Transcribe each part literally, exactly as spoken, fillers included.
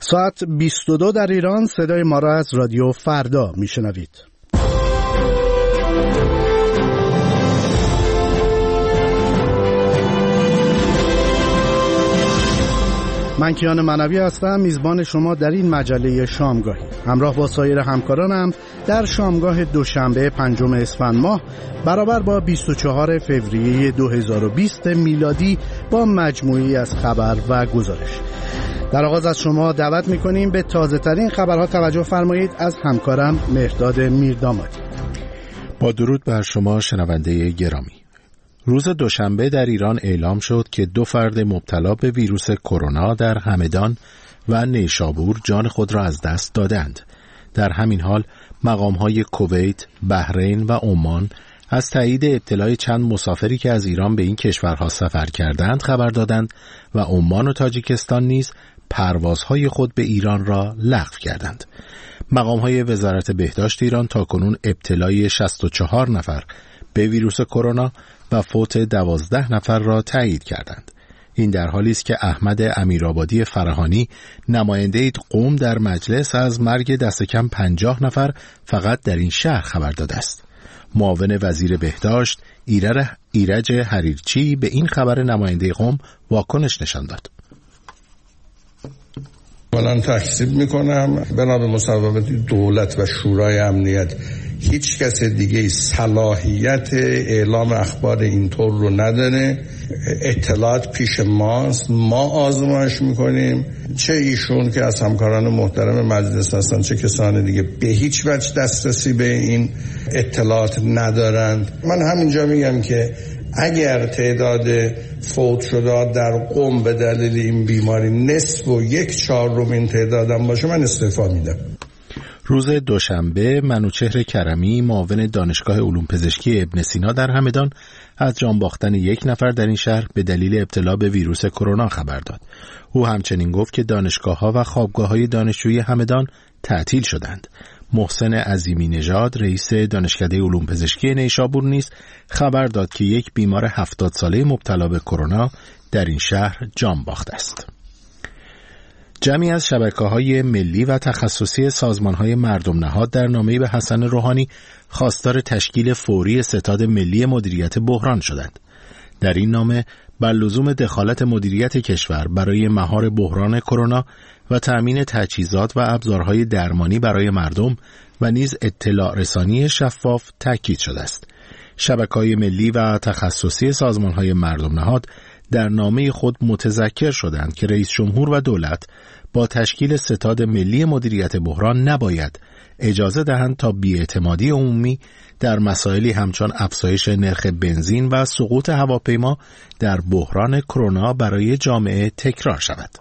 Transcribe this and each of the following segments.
ساعت بیست و دو در ایران. صدای ما را از رادیو فردا میشنوید. من کیان منوی هستم، میزبان شما در این مجله شامگاهی. همراه با سایر همکارانم در شامگاه دوشنبه پنجم اسفند ماه برابر با بیست و چهارم فوریه دو هزار و بیست میلادی با مجموعی از خبر و گزارش. در آغاز از شما دعوت میکنیم به تازه ترین خبرها توجه فرمایید. از همکارم مهرداد میردامادی. با درود بر شما شنونده گرامی. روز دوشنبه در ایران اعلام شد که دو فرد مبتلا به ویروس کرونا در همدان و نیشابور جان خود را از دست دادند. در همین حال مقام‌های کویت، بحرین و عمان از تایید ابتلای چند مسافری که از ایران به این کشورها سفر کردند خبر دادند و عمان و تاجیکستان نیز پروازهای خود به ایران را لغو کردند. مقام‌های وزارت بهداشت ایران تاکنون ابتلای شصت و چهار نفر به ویروس کرونا و فوت دوازده نفر را تایید کردند. این در حالی است که احمد امیرآبادی فرهانی نماینده قم در مجلس از مرگ دست کم پنجاه نفر فقط در این شهر خبر داده است. معاون وزیر بهداشت ایرج حریرچی به این خبر نماینده قم واکنش نشان داد. من تحسیب میکنم بنا به مصوبات دولت و شورای امنیت هیچ کس دیگه صلاحیت اعلام اخبار اینطور رو نداره. اطلاعات پیش ماست، ما آزمایش میکنیم. چه ایشون که از همکاران محترم مجلس هستن چه کسان دیگه به هیچ وجه دسترسی به این اطلاعات ندارند. من همینجا میگم که اگر تعداد فوت شده در قم به دلیل این بیماری نصف و یک چهارم این تعدادم باشه من استعفا میدم. روز دوشنبه منوچهر کرمی معاون دانشگاه علوم پزشکی ابن سینا در همدان از جان باختن یک نفر در این شهر به دلیل ابتلا به ویروس کرونا خبر داد. او همچنین گفت که دانشگاه‌ها و خوابگاه‌های دانشجویی همدان تعطیل شدند. محسن عظیمی نژاد رئیس دانشکده علوم پزشکی نیشابور نیز خبر داد که یک بیمار هفتاد ساله مبتلا به کرونا در این شهر جان باخته است. جمعی از شبکه‌های ملی و تخصصی سازمان‌های مردم نهاد در نامه‌ای به حسن روحانی خواستار تشکیل فوری ستاد ملی مدیریت بحران شدند. در این نامه بر لزوم دخالت مدیریت کشور برای مهار بحران کرونا و تأمین تجهیزات و ابزارهای درمانی برای مردم و نیز اطلاع رسانی شفاف تاکید شده است. شبکه‌های ملی و تخصصی سازمان‌های مردم نهاد در نامه خود متذکر شدند که رئیس جمهور و دولت با تشکیل ستاد ملی مدیریت بحران نباید اجازه دهند تا بی‌اعتمادی عمومی در مسائلی همچون افزایش نرخ بنزین و سقوط هواپیما در بحران کرونا برای جامعه تکرار شود.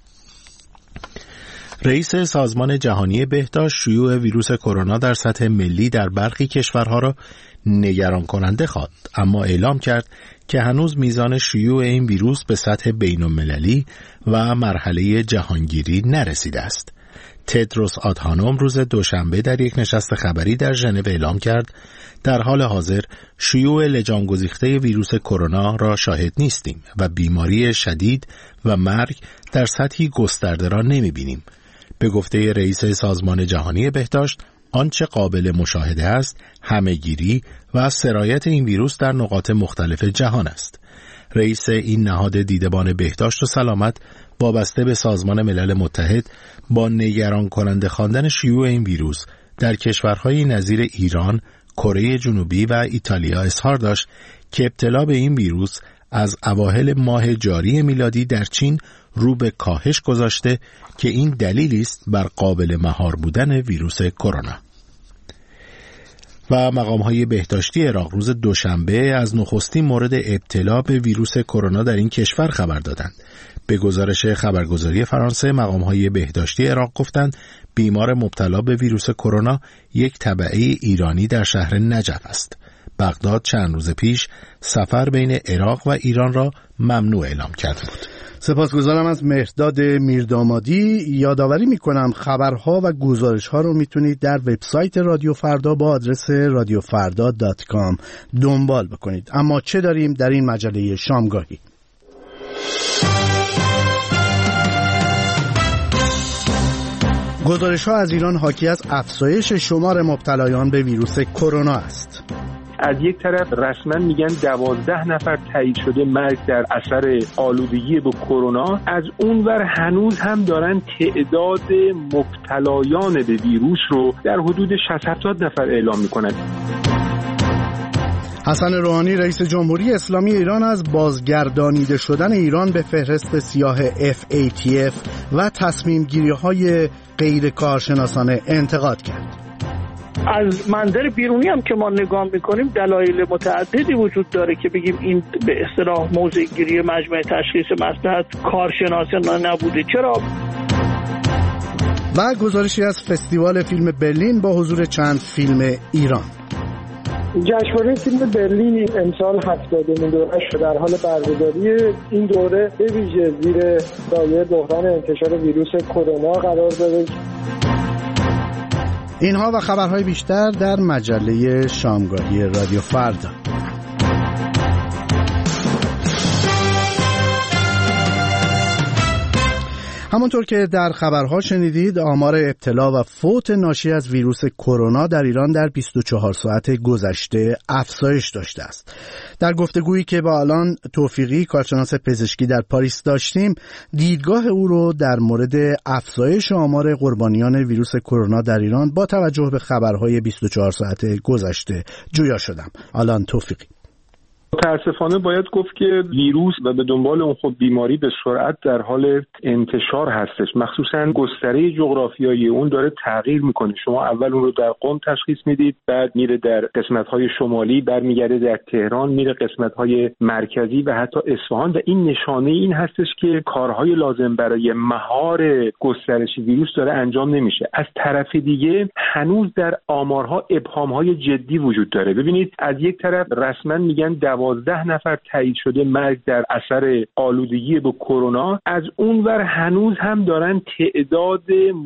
رئیس سازمان جهانی بهداشت شیوع ویروس کرونا در سطح ملی در برخی کشورها را نگران کننده خواند، اما اعلام کرد که هنوز میزان شیوع این ویروس به سطح بین‌المللی و مرحله جهانگیری نرسیده است. تدروس آدهانوم روز دوشنبه در یک نشست خبری در ژنو اعلام کرد در حال حاضر شیوع لجام‌گسیخته ویروس کرونا را شاهد نیستیم و بیماری شدید و مرگ در سطحی گسترده را نمی‌بینیم. به گفته رئیس سازمان جهانی بهداشت آنچه قابل مشاهده است همه‌گیری و سرایت این ویروس در نقاط مختلف جهان است. رئیس این نهاد دیدبان بهداشت و سلامت وابسته به سازمان ملل متحد با نگران کننده خواندن شیوع این ویروس در کشورهای نظیر ایران، کره جنوبی و ایتالیا اظهار داشت که ابتلا به این ویروس از اواخر ماه جاری میلادی در چین رو به کاهش گذاشته که این دلیلی است بر قابل مهار بودن ویروس کرونا. و مقام‌های بهداشتی عراق روز دوشنبه از نخستین مورد ابتلا به ویروس کرونا در این کشور خبر دادند. به گزارش خبرگزاری فرانسه مقام‌های بهداشتی عراق گفتند بیمار مبتلا به ویروس کرونا یک تبعه ایرانی در شهر نجف است. بغداد چند روز پیش سفر بین عراق و ایران را ممنوع اعلام کرده بود. سپاسگزارم از مهرداد میردامادی. یادآوری میکنم خبرها و گزارشها رو میتونید در وبسایت رادیو فردا با آدرس رادیو فردا دات کام دنبال بکنید. اما چه داریم در این مجله شامگاهی؟ گزارش‌ها از ایران حاکی از افزایش شمار مبتلایان به ویروس کرونا است. از یک طرف رسما میگن دوازده نفر تایید شده مرگ در اثر آلودگی به کرونا، از اونور هنوز هم دارن تعداد مبتلایان به ویروس رو در حدود شصت هفتاد نفر اعلام میکنن. حسن روحانی رئیس جمهوری اسلامی ایران از بازگردانیده شدن ایران به فهرست سیاه اف ای تی اف و تصمیم گیری های غیر کارشناسانه انتقاد کرد. از منظر بیرونی هم که ما نگاه میکنیم دلایل متعددی وجود داره که بگیم این به اصطلاح موضع گیری مجمع تشخیص مصلحت کارشناسانه نبوده. چرا؟ و گزارشی از فستیوال فیلم برلین با حضور چند فیلم ایران. جشنواره فیلم برلین امسال هفتادمین دوره شد. در حال برگزاری این دوره به ویژه زیر سایه بحران انتشار ویروس کرونا قرار داره. اینها و خبرهای بیشتر در مجله شامگاهی رادیو فردا. همونطور که در خبرها شنیدید، آمار ابتلا و فوت ناشی از ویروس کرونا در ایران در بیست و چهار ساعت گذشته افزایش داشته است. در گفتگویی که با آلان توفیقی کارشناس پزشکی در پاریس داشتیم، دیدگاه او رو در مورد افزایش آمار قربانیان ویروس کرونا در ایران با توجه به خبرهای بیست و چهار ساعت گذشته جویا شدم. آلان توفیقی: متاسفانه باید گفت که ویروس و به دنبال اون خود بیماری به سرعت در حال انتشار هستش، مخصوصا گستره جغرافیایی اون داره تغییر میکنه. شما اول اون رو در قم تشخیص میدید، بعد میره در قسمت‌های شمالی، برمیگرده در تهران، میره قسمت‌های مرکزی و حتی اصفهان و این نشانه این هستش که کارهای لازم برای مهار گسترش ویروس داره انجام نمیشه. از طرف دیگه هنوز در آمارها ابهام‌های جدی وجود داره. ببینید، از یک طرف رسما میگن دوازده نفر تایید شده مرگ در اثر آلودگی به کرونا، از اونور هنوز هم دارن تعداد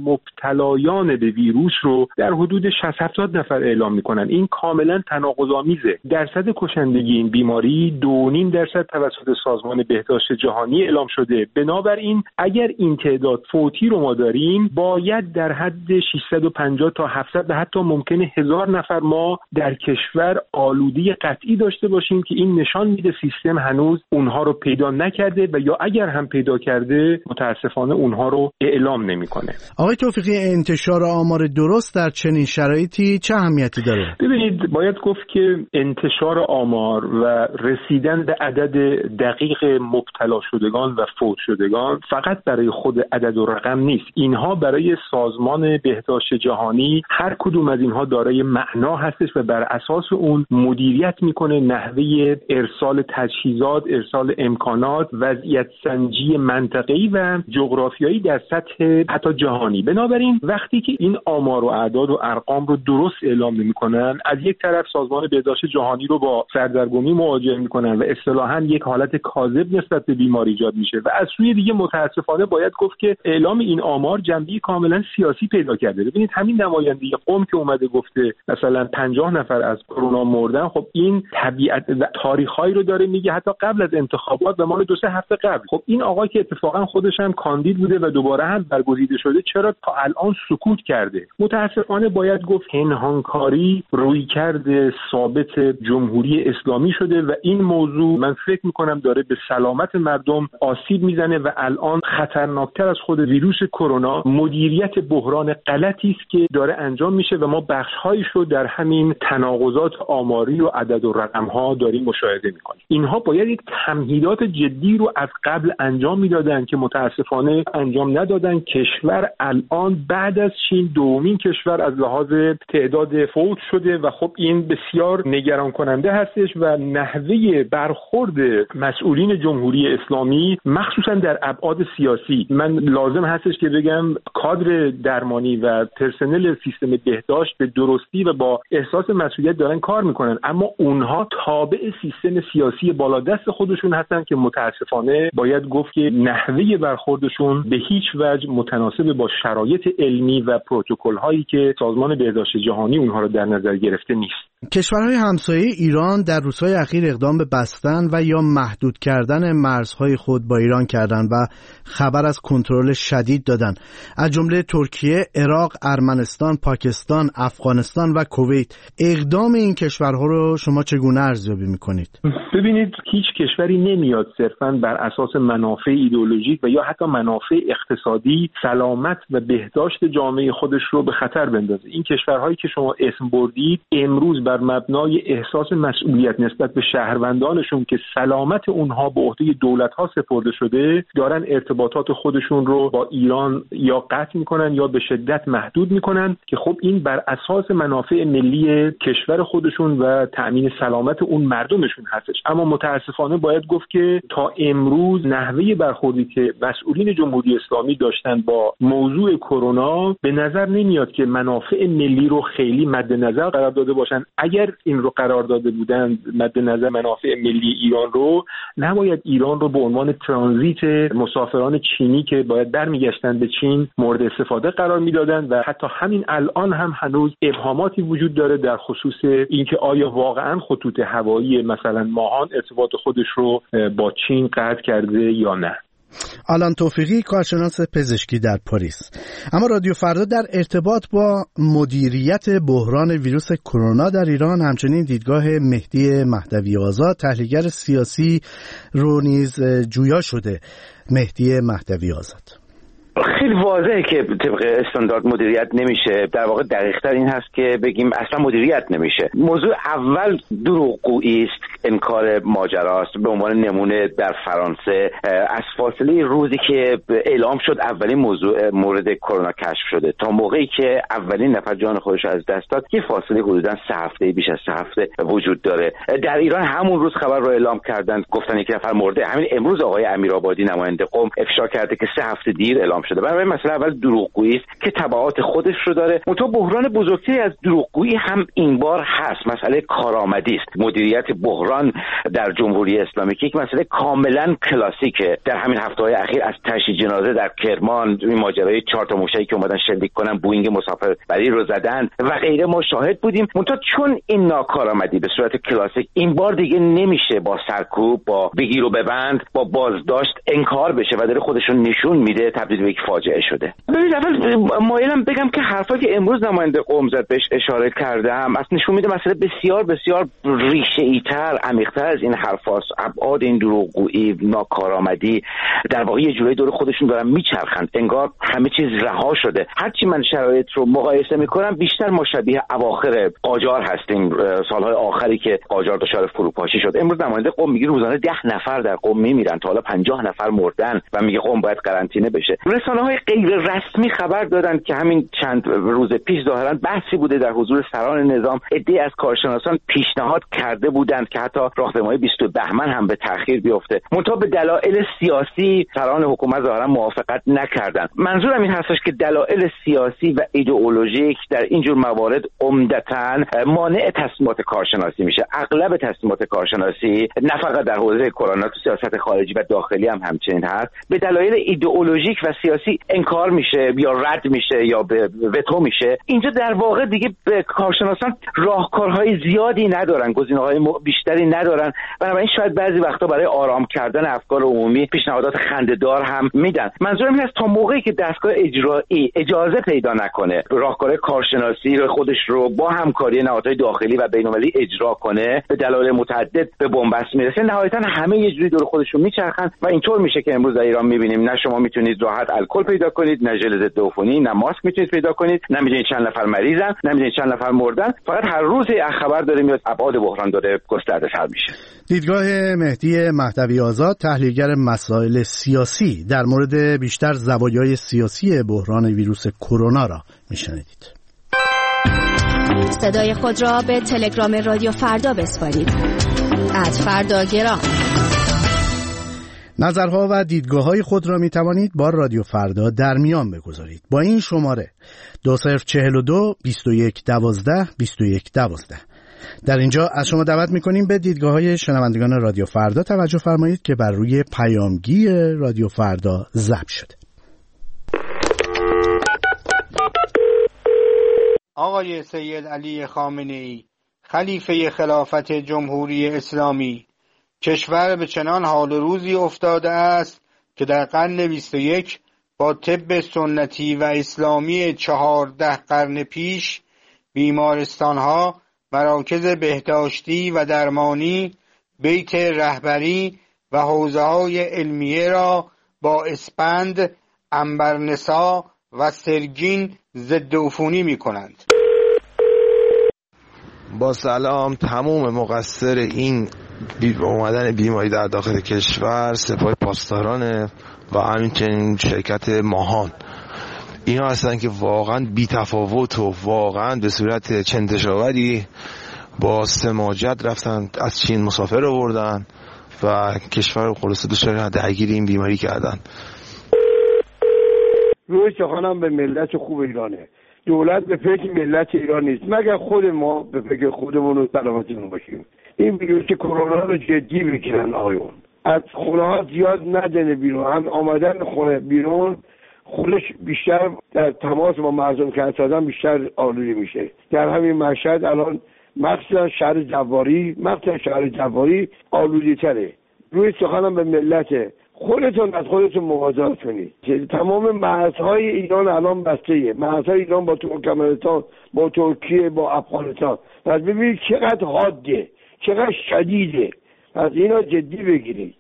مبتلایان به ویروس رو در حدود شصت هفتاد نفر اعلام میکنن. این کاملا تناقض‌آمیزه. درصد کشندگی این بیماری دو و نیم درصد توسط سازمان بهداشت جهانی اعلام شده. بنابراین اگر این تعداد فوتی رو ما داریم، باید در حد ششصد و پنجاه تا هفتصد و حتی ممکنه هزار نفر ما در کشور آلودگی قطعی داشته باشیم که این نشان میده سیستم هنوز اونها رو پیدا نکرده و یا اگر هم پیدا کرده متاسفانه اونها رو اعلام نمیکنه. آقای توفیقی، انتشار آمار درست در چنین شرایطی چه اهمیتی داره؟ ببینید، باید گفت که انتشار آمار و رسیدن به عدد دقیق مبتلا شدگان و فوت شدگان فقط برای خود عدد و رقم نیست. اینها برای سازمان بهداشت جهانی هر کدوم از اینها دارای معنا هستش و بر اساس اون مدیریت میکنه نحوه ارسال تجهیزات، ارسال امکانات، وضعیت سنجی منطقه‌ای و جغرافیایی در سطح حتی جهانی. بنابراین وقتی که این آمار و اعداد و ارقام رو درست اعلام نمی‌کنن، از یک طرف سازمان بهداشت جهانی رو با سردرگمی مواجه می‌کنن و اصطلاحاً یک حالت کاذب نسبت به بیماری ایجاد میشه و از سوی دیگه متاسفانه باید گفت که اعلام این آمار جنبه کاملا سیاسی پیدا کرده. ببینید، همین نماینده قم که اومده گفته مثلا پنجاه نفر از کرونا مردن، خب این طبیعت و تاریخ‌هایی رو داره میگه حتی قبل از انتخابات و مال دو سه هفته قبل. خب این آقا که اتفاقا خودش هم کاندید بوده و دوباره هم برگزیده شده، چرا تا الان سکوت کرده؟ متاسفانه باید گفت پنهانکاری رویکرد ثابت جمهوری اسلامی شده و این موضوع من فکر میکنم داره به سلامت مردم آسیب میزنه و الان خطرناکتر از خود ویروس کرونا مدیریت بحران غلطی است که داره انجام میشه و ما بخش‌هایش رو در همین تناقضات آماری و عدد و رقم‌ها داریم مشاهده میکنیم. اینها باید یک تمهیدات جدی رو از قبل انجام میدادن که متاسفانه انجام ندادن. کشور الان بعد از چین دومین کشور از لحاظ تعداد فوت شده و خب این بسیار نگران کننده هستش و نحوه برخورد مسئولین جمهوری اسلامی مخصوصا در ابعاد سیاسی، من لازم هستش که بگم کادر درمانی و پرسنل سیستم بهداشت به درستی و با احساس مسئولیت دارن کار میکنن، اما اونها تابع سیستم سیاسی بالادست خودشون هستن که متاسفانه باید گفت که نحوه برخوردشون به هیچ وجه متناسب با شرایط علمی و پروتکل هایی که سازمان بهداشت جهانی اونها رو در نظر گرفته نیست. کشورهای همسایه ایران در روزهای اخیر اقدام به بستن و یا محدود کردن مرزهای خود با ایران کردند و خبر از کنترل شدید دادند، از جمله ترکیه، عراق، ارمنستان، پاکستان، افغانستان و کویت. اقدام این کشورها رو شما چگونه ارزیابی می‌کنید؟ ببینید، هیچ کشوری نمیاد صرفاً بر اساس منافع ایدئولوژیک و یا حتی منافع اقتصادی سلامت و بهداشت جامعه خودش رو به خطر بندازه. این کشورهایی که شما اسم بردید امروز بر مبنای احساس مسئولیت نسبت به شهروندانشون که سلامت اونها به عهده دولت‌ها سپرده شده، دارن ارتباطات خودشون رو با ایران یا قطع میکنن یا به شدت محدود میکنن که خب این بر اساس منافع ملی کشور خودشون و تأمین سلامت اون مردمشون هستش. اما متاسفانه باید گفت که تا امروز نحوه برخوردی که مسئولین جمهوری اسلامی داشتن با موضوع کرونا به نظر نمیاد که منافع ملی رو خیلی مد نظر قرار داده باشن. اگر این رو قرار داده بودند مد نظر منافع ملی ایران رو، نباید ایران رو به عنوان ترانزیت مسافران چینی که باید برمیگشتن به چین مورد استفاده قرار میدادند و حتی همین الان هم هنوز ابهاماتی وجود داره در خصوص اینکه آیا واقعا خطوط هوایی مثلا ماهان ارتباط خودش رو با چین قطع کرده یا نه. آلان توفیقی، کارشناس پزشکی در پاریس. اما رادیو فردا در ارتباط با مدیریت بحران ویروس کرونا در ایران همچنین دیدگاه مهدی مهدوی آزاد، تحلیلگر سیاسی رو نیز جویا شده. مهدی مهدوی آزاد: خیلی واضحه که طبق استاندارد مدیریت نمیشه. در واقع دقیق‌تر این هست که بگیم اصلا مدیریت نمیشه. موضوع اول دروغگویی است، انکار ماجراست. به عنوان نمونه در فرانسه از فاصله روزی که اعلام شد اولین موضوع مورد کرونا کشف شده تا موقعی که اولین نفر جان خودش از دست داد یه فاصله حدوداً سه هفته، بیش از سه هفته وجود داره. در ایران همون روز خبر رو اعلام کردن، گفتن یک نفر مرده. همین امروز آقای امیرآبادی نماینده قم افشا کرده که سه هفته دیر اعلام شده. برای مسئله اول دروغگویی است که تبعات خودش رو داره. منتها بحران بزرگتری از دروغگویی هم این بار هست، مسئله کارآمدی است. مدیریت بحران در جمهوری اسلامی که یک مسئله کاملا کلاسیکه. در همین هفته‌های اخیر از تشییع جنازه در کرمان، این ماجرای چهار تا موشکی که اومدن شلیک کنن بوئینگ مسافربری رو زدن و غیره ما شاهد بودیم. منتها چون این ناکارآمدی به صورت کلاسیک این بار دیگه نمیشه با سرکوب، با بگیر و ببند، با بازداشت انکار بشه و داره خودشون نشون میده، تبدیل به یک فاجعه شده. ببینید، اول مایلم بگم که حرفایی که امروز نماینده قم زد بهش اشاره کردم اصلا نشون میده مسئله بسیار بسیار ریشه‌ای‌تر، عمیق‌تر از این حرفاست. ابعاد این دروغگویی، ناکارآمدی در واقع یه جوری دور خودشون دارن میچرخند، انگار همه چیز رها شده. هرچی من شرایط رو مقایسه میکنم بیشتر ما شبیه اواخر قاجار هستیم، سالهای آخری که قاجار دچار فروپاشی شد. امروز نماینده قم میگه روزانه ده نفر در قم میمیرن، تا حالا پنجاه نفر مردن و میگه قم باید قرنطینه بشه. رسانه‌های غیر رسمی خبر دادند که همین چند روز پیش ظاهرا بحثی بوده در حضور سران نظام. عده‌ای از کارشناسان پیشنهاد کرده بودند که حتی راهپیمایی بیست بهمن هم به تأخیر بیفته. منتها به دلایل سیاسی سران حکومت ظاهرا موافقت نکردند. منظورم این هستش که دلایل سیاسی و ایدئولوژیک در این جور موارد عمدتاً مانع تصمیمات کارشناسی میشه. اغلب تصمیمات کارشناسی نه فقط در حوزه کرونا، تو سیاست خارجی و داخلی هم همچنین هست، به دلایل ایدئولوژیک و سیاسی انکار میشه یا رد میشه یا به وتو میشه. اینجا در واقع دیگه به کارشناسان راهکارهای زیادی ندارن، گزینه‌های بیشتری ندارن. بنابراین شاید بعضی وقتا برای آرام کردن افکار عمومی پیشنهادات خنده‌دار هم میدن. منظورم این است تا موقعی که دستگاه اجرایی اجازه پیدا نکنه راهکار کارشناسی رو خودش رو با همکاری نهادهای داخلی و بین‌المللی اجرا کنه، به دلایل متعدد به بنبست میرسه. نهایتاً همه یه جوری دور خودشون میچرخن و اینطور میشه که امروز در ایران میبینیم نه شما میتونید راحت الکل پیدا کنید، نه ژل ضد عفونی، نه ماسک میتونید پیدا کنید، نه میدونید چند نفر مریضن، نه میدونید چند نفر مردن. فقط هر روز یه خبر داره میاد، ابعاد بحران داره گسترده‌تر میشه. دیدگاه مهدی مهدوی آزاد، تحلیلگر مسائل سیاسی در مورد بیشتر زوایای سیاسی بحران ویروس کرونا را میشنیدید. صدای خود را به تلگرام رادیو فردا بسپارید. ات فرداگرام. نظرها و دیدگاه‌های خود را می توانید با رادیو فردا در میان بگذارید با این شماره دو صفر چهل و دو بیست و یک دوازده بیست و یک دوازده. در اینجا از شما دعوت می‌کنیم به دیدگاه‌های شنوندگان رادیو فردا توجه فرمایید که بر روی پیامگی رادیو فردا ضبط شده. آقای سید علی خامنه‌ای، خلیفه خلافت جمهوری اسلامی، کشور به چنان حال روزی افتاده است که در قرن بیست و یک با طب سنتی و اسلامی چهارده قرن پیش بیمارستانها، مراکز بهداشتی و درمانی، بیت رهبری و حوزه‌های علمیه را با اسپند، عنبرنسا و سرگین ضد عفونی می کنند. با سلام، تمام مقصر این بی اومدن بیماری در داخل کشور سپاه پاسداران و همچنین شرکت ماهان. اینا هستن که واقعا بی تفاوت و واقعا به صورت چندشاوری با سماجت رفتن از چین مسافر آوردن و کشور رو خلاصه دچار درگیر این بیماری کردن. روی سخنم به ملت خوب ایرانه. دولت به فکر ملت ایران نیست مگر خود ما به فکر خودمون و سلامتیمون باشیم. این ویروس کرونا رو جدی بگیرن آقایون. از خونه ها زیاد ندنه بیرون. هم آمدن خونه بیرون خودش بیشتر در تماس با مردم که هستن بیشتر آلوده میشه. در همین مشهد الان مخصوصا شهر جواری مخصوصا شهر جواری آلوده تره. روی سخنم به ملت خودتون از خودتون مواظبت کنید. تمام مرزهای ایران الان بسته‌ایه. مرزهای ایران با ترکمنستان، با ترکیه، با افغانستان. پس ببینید چقدر حاده، چقدر شدیده. پس اینا جدی بگیرید.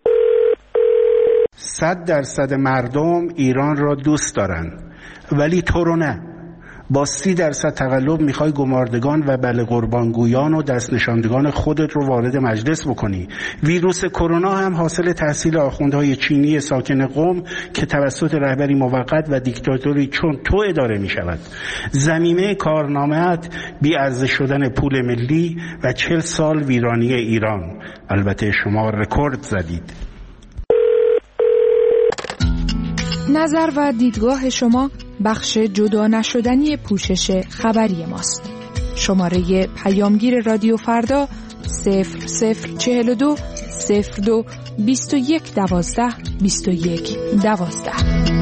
صد درصد مردم ایران را دوست دارن، ولی تو رو نه. با سی درصد تقلب میخوای گماردگان و بله قربانگویان و دست نشاندگان خودت رو وارد مجلس بکنی. ویروس کرونا هم حاصل تحصیل آخوندهای چینی ساکن قم که توسط رهبری موقت و دیکتاتوری چون تو اداره میشود. زمینه کارنامه‌ات بی ارزش شدن پول ملی و چهل سال ویرانی ایران. البته شما رکورد زدید. نظر و دیدگاه شما بخش جدا نشدنی پوشش خبری ماست. شماره پیامگیر رادیو فردا صفر صفر چهل و دو صفر دو بیست و یک دوازده بیست و یک دوازده.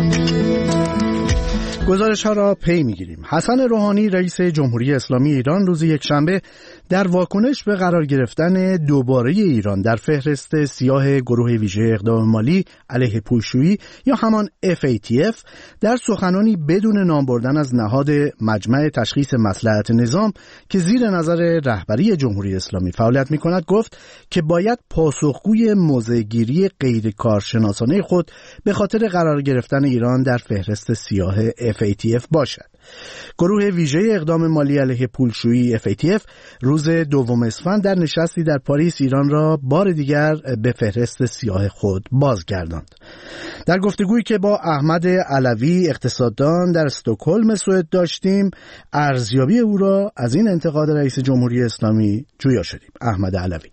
گزارش ها را پی میگیریم. حسن روحانی رئیس جمهوری اسلامی ایران روز یکشنبه در واکنش به قرار گرفتن دوباره ایران در فهرست سیاه گروه ویژه اقدام مالی علیه پولشویی یا همان اف ای تی اف در سخنانی بدون نام بردن از نهاد مجمع تشخیص مصلحت نظام که زیر نظر رهبری جمهوری اسلامی فعالیت می‌کند گفت که باید پاسخگوی موضع‌گیری غیر کارشناسانه خود به خاطر قرار گرفتن ایران در فهرست سیاه اف ای تی اف باشد. گروه ویژه اقدام مالی علیه پولشویی اف ای تی اف روز دوم اسفند در نشستی در پاریس ایران را بار دیگر به فهرست سیاه خود بازگرداند. در گفتگویی که با احمد علوی اقتصاددان در استکهلم سوئد داشتیم، ارزیابی او را از این انتقاد رئیس جمهوری اسلامی جویا شدیم. احمد علوی: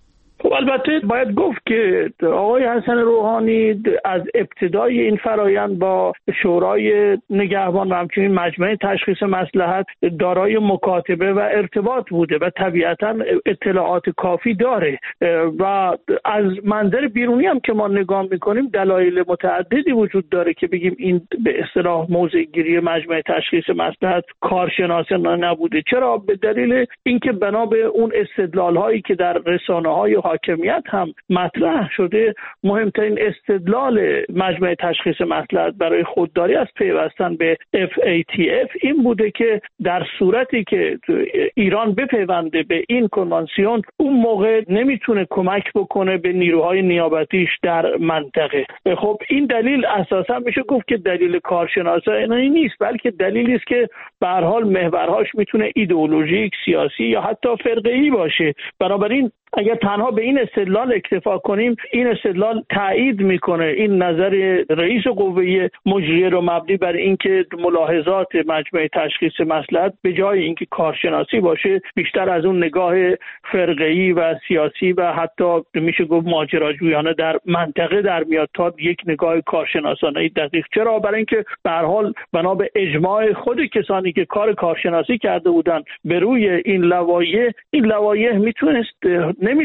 خب البته باید گفت که آقای حسن روحانی از ابتدای این فرایند با شورای نگهبان و همچنین مجمع تشخیص مصلحت دارای مکاتبه و ارتباط بوده و طبیعتا اطلاعات کافی داره و از منظر بیرونی هم که ما نگاه میکنیم دلایل متعددی وجود داره که بگیم این به اصطلاح موضع‌گیری مجمع تشخیص مصلحت کارشناسانه نبوده. چرا؟ به دلیل اینکه بنا به اون استدلال هایی که در رسانه‌های حاکمیت هم مطرح شده، مهمترین استدلال مجمع تشخیص مصلحت برای خودداری از پیوستن به اف ای تی اف این بوده که در صورتی که ایران بپیونده به این کنوانسیون، اون موقع نمیتونه کمک بکنه به نیروهای نیابتیش در منطقه. خب این دلیل اساسا میشه گفت که دلیل کارشناسانه نیست، بلکه دلیلی است که به هر حال محورهاش میتونه ایدئولوژیک، سیاسی یا حتی فرقه‌ای باشه. بنابراین اگر تنها به این استدلال اکتفا کنیم، این استدلال تایید میکنه این نظر رئیس قوه مجریه رو مبنی بر اینکه ملاحظات مجمع تشخیص مصلحت به جای اینکه کارشناسی باشه بیشتر از اون نگاه فرقه‌ای و سیاسی و حتی میشه گفت ماجراجویانه در منطقه در میاد تا یک نگاه کارشناسانه دقیق. چرا؟ برای اینکه به هر حال بنا به اجماع خود کسانی که کار کارشناسی کرده بودن به روی این لوایح، این لوایح میتونست نمیتونست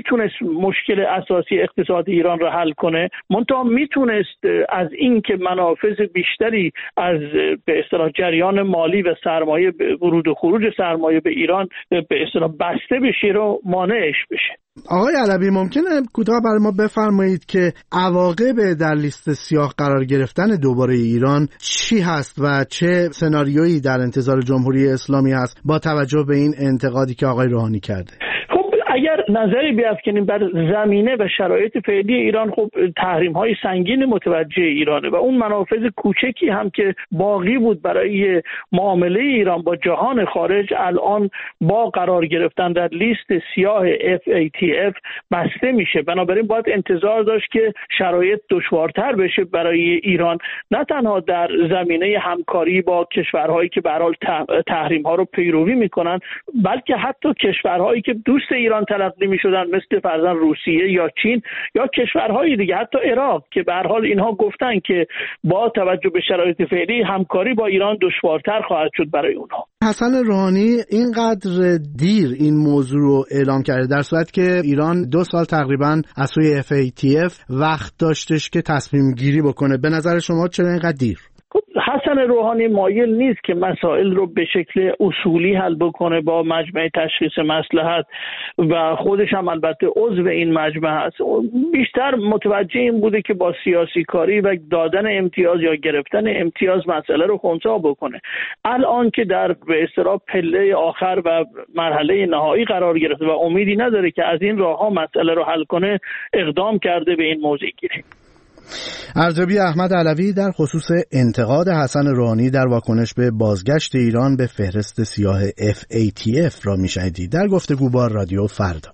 مشکل اساسی اقتصاد ایران را حل کنه، منتها میتونست از این که منافذ بیشتری از به اصطلاح جریان مالی و سرمایه، ورود و خروج سرمایه به ایران به اصطلاح بسته بشه رو مانعش بشه. آقای علوی ممکنه کوتاه برای ما بفرمایید که عواقب در لیست سیاه قرار گرفتن دوباره ایران چی هست و چه سناریویی در انتظار جمهوری اسلامی هست با توجه به این انتقادی که آقای روحانی کرده؟ اگر نظری بیافکنیم بر زمینه و شرایط فعلی ایران، خب تحریم‌های سنگین متوجه ایرانه و اون منافذ کوچکی هم که باقی بود برای معامله ایران با جهان خارج الان با قرار گرفتن در لیست سیاه اف ای تی اف بسته میشه. بنابراین باید انتظار داشت که شرایط دشوارتر بشه برای ایران، نه تنها در زمینه همکاری با کشورهایی که به هر حال تحریم‌ها رو پیروی میکنن، بلکه حتی کشورهایی که دوست ایران تلقی می‌شدن مثل فرضاً روسیه یا چین یا کشورهای دیگه، حتی عراق، که به هر حال اینها گفتن که با توجه به شرایط فعلی همکاری با ایران دشوارتر خواهد شد برای اونها. حسن روحانی اینقدر دیر این موضوع رو اعلام کرده، در صورت که ایران دو سال تقریباً از سوی اف ای تی اف وقت داشتش که تصمیم گیری بکنه. به نظر شما چرا اینقدر دیر؟ حسن روحانی مایل نیست که مسائل رو به شکل اصولی حل بکنه با مجمع تشخیص مصلحت و خودش هم البته عضو این مجمع هست. بیشتر متوجه این بوده که با سیاسی کاری و دادن امتیاز یا گرفتن امتیاز مسئله رو خنثی بکنه. الان که در به اصطلاح پله آخر و مرحله نهایی قرار گرفته و امیدی نداره که از این راه‌ها مسئله رو حل کنه، اقدام کرده به این موضوع گیری. ارزیابی احمد علوی در خصوص انتقاد حسن روحانی در واکنش به بازگشت ایران به فهرست سیاه اف ای تی اف را میشنیدید در گفتگو با رادیو فردا.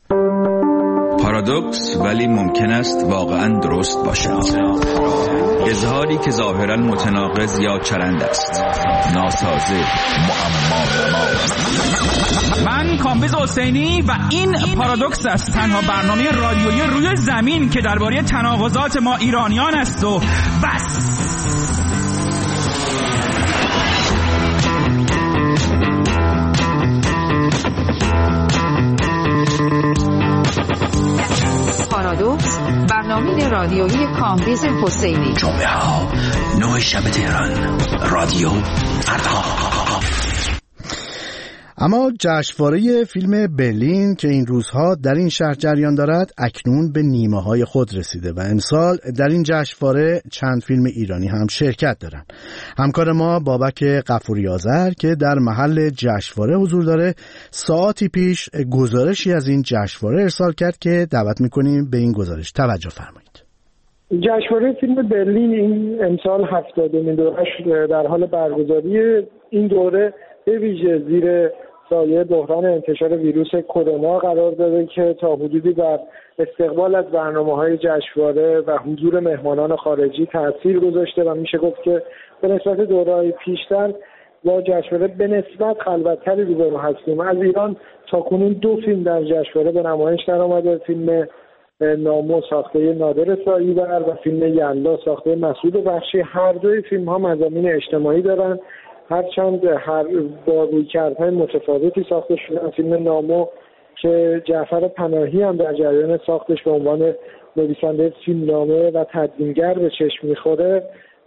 پارادوکس ولی ممکن است واقعا درست باشد. اظهاری که ظاهرا متناقض یا چرند است، ناسازه، معما نما. من کامبیز حسینی و این پارادوکس است، تنها برنامه رادیویی روی زمین که درباره تناقضات ما ایرانیان است و بس. پارادوکس، برنامه رادیویی کامبیز حسینی. جمعه ها نه شب تهران، رادیو فردا. اما جشنواره فیلم برلین که این روزها در این شهر جریان دارد اکنون به نیمه های خود رسیده و امسال در این جشنواره چند فیلم ایرانی هم شرکت دارند. همکار ما بابک غفوری آذر که در محل جشنواره حضور داره ساعتی پیش گزارشی از این جشنواره ارسال کرد که دعوت می‌کنیم به این گزارش توجه فرمایید. جشنواره فیلم برلین این امسال هفتادمین دورش در حال برگزاری. این دوره به ویژه زیر سایه بحران انتشار ویروس کرونا قرار داده که تا حدودی بر استقبال از برنامه‌های جشنواره و حضور مهمانان خارجی تاثیر گذاشته و میشه گفت که به نسبت دوره‌های پیشتر با جشنواره به نسبت خلوت‌تری روبرو هستیم. از ایران تاکنون دو فیلم در جشنواره به نمایش درآمده، فیلم نامو ساخته نادر ساییور و فیلم یلدا ساخته مسعود بخشی. هر دوی فیلم‌ها مضامین اجتماعی دارند، هرچند هر با رویکردهای متفاوتی ساخته شدن. فیلم نامو که جعفر پناهی هم در جریان ساختش به عنوان نویسنده فیلمنامه و تدوینگر به چشم میخوره،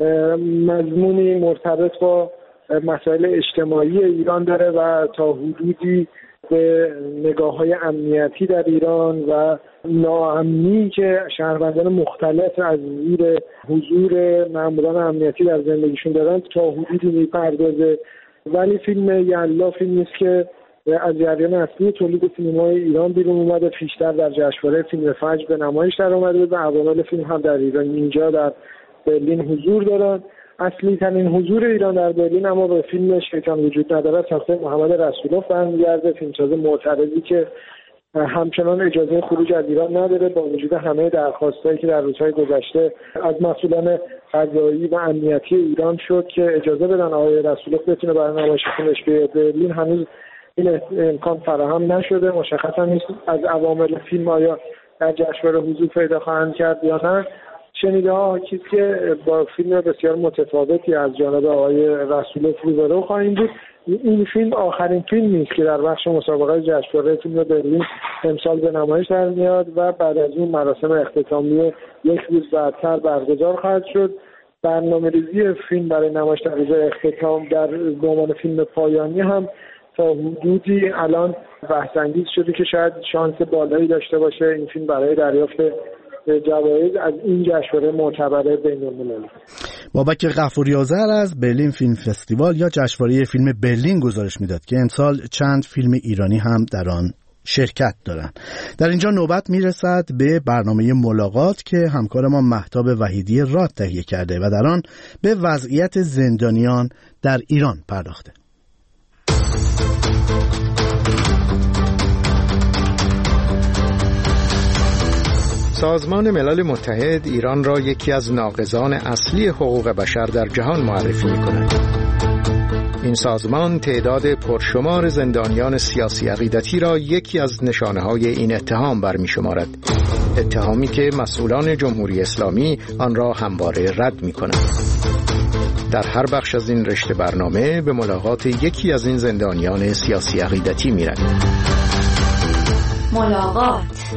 مضمونی مرتبط با مسائل اجتماعی ایران داره و تا حدودی به نگاه‌های امنیتی در ایران و ناامنی که شهروندان مختلف از زیر حضور ماموران امنیتی در زندگیشون دارن تا حدودی میپردازه. ولی فیلم یلدا فیلمی است که از جریان اصلی تولید سینمای ایران بیرون اومده، پیشتر در جشنواره فیلم فجر به نمایش در اومده و عوامل فیلم هم در ایران اینجا در برلین حضور دارن. اصلی ترین حضور ایران در برلین اما به فیلم شیطان وجود ندارد ساخته محمد رسولوف برمیگرده، فیلمساز معترضی که همچنان اجازه خروج از ایران نداره با وجود همه درخواستایی که در روزهای گذشته از مسئولان قضایی و امنیتی ایران شد که اجازه بدن آقای رسولوف بتونه برای نمایش فیلمش به برلین. هنوز این امکان فراهم نشده. مشخص هم نیست از عوامل فیلم آیا در جشنواره حضور پیدا خواهند کرد یا نه. شنیده ها چیزی که با فیلم بسیار متفاوتی از جانب آقای رسولوف روبرو خواهیم بود. این فیلم آخرین فیلمی است که در بخش مسابقه جشنواره فیلم برلین امسال به نمایش در میاد و بعد از این مراسم اختتامیه یک روز بعدتر برگزار خواهد شد. برنامه‌ریزی فیلم برای نمایش در روز اختتام در به عنوان فیلم پایانی هم تا حدودی الان بحث‌انگیز شده که شاید شانس بالایی داشته باشه این فیلم برای دریافت جوایز از این جشنواره معتبر بین‌المللی. بابک غفوری آذر از برلین فیلم فستیوال یا جشنواره فیلم برلین گزارش میداد که امسال چند فیلم ایرانی هم در آن شرکت دارند. در اینجا نوبت میرسد به برنامه ملاقات که همکار ما مهتاب وحیدی راد تهیه کرده و در آن به وضعیت زندانیان در ایران پرداخته. سازمان ملل متحد ایران را یکی از ناقضان اصلی حقوق بشر در جهان معرفی می‌کند. این سازمان تعداد پرشمار زندانیان سیاسی عقیدتی را یکی از نشانه‌های این اتهام برمی‌شمارد. اتهامی که مسئولان جمهوری اسلامی آن را همواره رد می‌کنند. در هر بخش از این رشته برنامه به ملاقات یکی از این زندانیان سیاسی عقیدتی می‌رویم. ملاقات.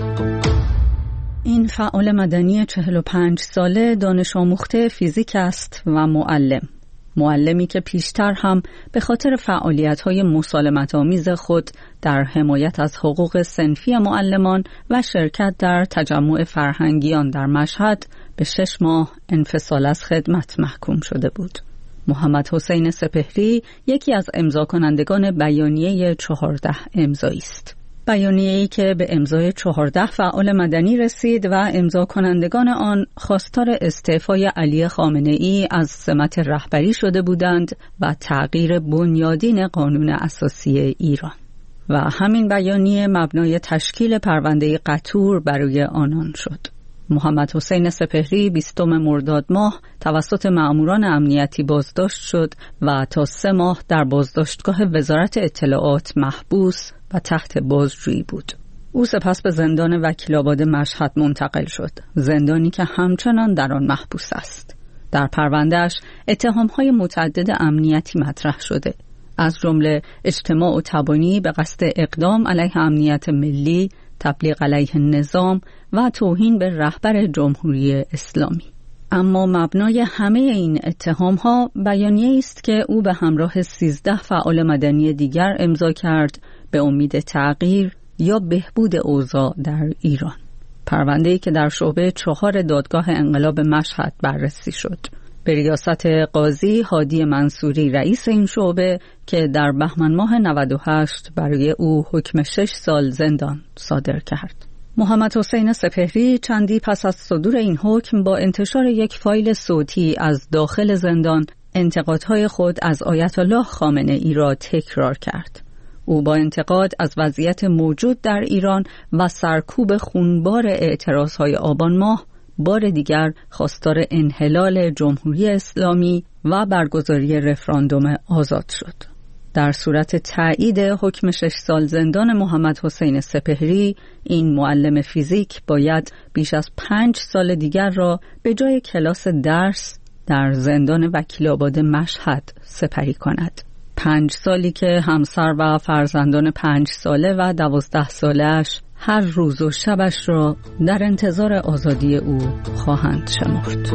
این فعال مدنی چهل و پنج ساله دانش آموخته فیزیک است و معلم. معلمی که پیشتر هم به خاطر فعالیت‌های مسالمت‌آمیز خود در حمایت از حقوق صنفی معلمان و شرکت در تجمع فرهنگیان در مشهد به شش ماه انفصال از خدمت محکوم شده بود. محمد حسین سپهری یکی از امضا کنندگان بیانیه چهارده امضایی است. بیانیه‌ای که به امضای چهارده فعال مدنی رسید و امضا کنندگان آن خواستار استعفای علی خامنه‌ای از سمت رهبری شده بودند و تغییر بنیادین قانون اساسی ایران و همین بیانیه مبنای تشکیل پرونده قطور برای آنان شد. محمد حسین سپهری بیستم مرداد ماه توسط مأموران امنیتی بازداشت شد و تا سه ماه در بازداشتگاه وزارت اطلاعات محبوس و تحت بازجویی بود. او سپس به زندان وکیل‌آباد مشهد منتقل شد، زندانی که همچنان در آن محبوس است. در پرونده‌اش اتهام‌های متعدد امنیتی مطرح شده، از جمله اجتماع و تبانی به قصد اقدام علیه امنیت ملی، تبلیغ علیه نظام و توهین به رهبر جمهوری اسلامی. اما مبنای همه این اتهام‌ها بیانیه‌ای است که او به همراه سیزده فعال مدنی دیگر امضا کرد به امید تغییر یا بهبود اوضاع در ایران. پرونده‌ای که در شعبه چهار دادگاه انقلاب مشهد بررسی شد. به ریاست قاضی هادی منصوری رئیس این شعبه که در بهمن ماه نود و هشت برای او حکم شش سال زندان صادر کرد. محمد حسین سپهری چندی پس از صدور این حکم با انتشار یک فایل صوتی از داخل زندان انتقادهای خود از آیت الله خامنه‌ای را تکرار کرد. او با انتقاد از وضعیت موجود در ایران و سرکوب خونبار اعتراضهای آبان ماه بار دیگر خواستار انحلال جمهوری اسلامی و برگزاری رفراندوم آزاد شد. در صورت تایید حکم شش سال زندان محمد حسین سپهری، این معلم فیزیک باید بیش از پنج سال دیگر را به جای کلاس درس در زندان وکیل‌آباد مشهد سپری کند. پنج سالی که همسر و فرزندان پنج ساله و دوازده سالش هر روز و شبش را در انتظار آزادی او خواهند شمرد.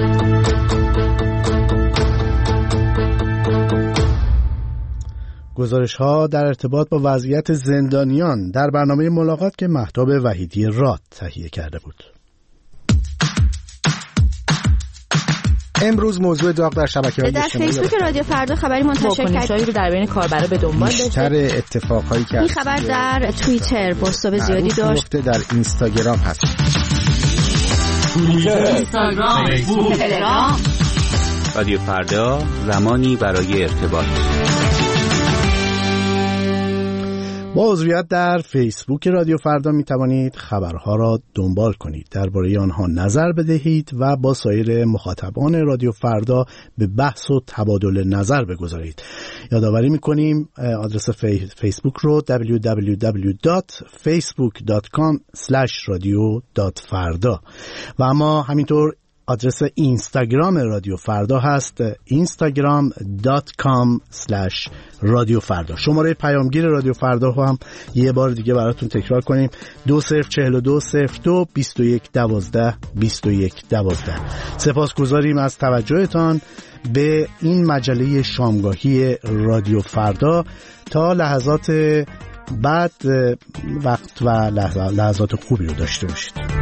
گزارش ها در ارتباط با وضعیت زندانیان در برنامه ملاقات که مهتاب وحیدی راد تهیه کرده بود. امروز موضوع داغ در شبکه‌های اجتماعی در فیسبوک رادیو فردا خبری منتشر کرد رو در بین کاربرا به دنبال داشته. بیشتر اتفاقایی که این خبر در توییتر پست زیادی داشت، در اینستاگرام هست. اینستاگرام، فیسبوک، تلگرام. رادیو فردا، زمانی برای ارتباط. با عضویت در فیسبوک رادیو فردا می توانید خبرها را دنبال کنید، درباره آنها نظر بدهید و با سایر مخاطبان رادیو فردا به بحث و تبادل نظر بگذارید. یادآوری می کنیم آدرس فیسبوک رو دبلیو دبلیو دبلیو دات فیسبوک دات کام اسلش رادیو دات فردا و اما همینطور آدرس اینستاگرام رادیو فردا هست اینستاگرام دات کام اسلش رادیو فردا. شماره پیامگیر رادیو فردا هم یه بار دیگه براتون تکرار کنیم: دو صفر چهل و دو صفر دو بیست و یک دوازده بیست و یک دوازده. سپاسگزاریم از توجهتان به این مجله شامگاهی رادیو فردا. تا لحظات بعد وقت و لحظات خوبی رو داشته باشید.